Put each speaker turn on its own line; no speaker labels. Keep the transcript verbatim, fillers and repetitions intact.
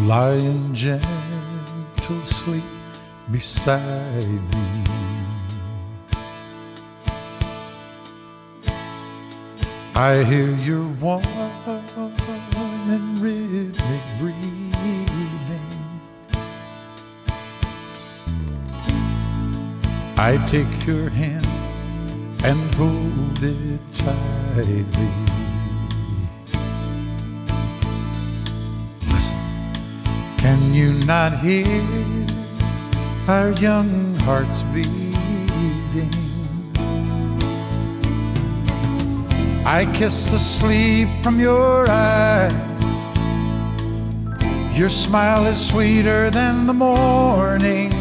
lying gentle sleep beside me. I hear your warm and rhythmic breathing. I take your hand and hold it tightly. Listen, can you not hear our young hearts beating? I kiss the sleep from your eyes. Your smile is sweeter than the morning.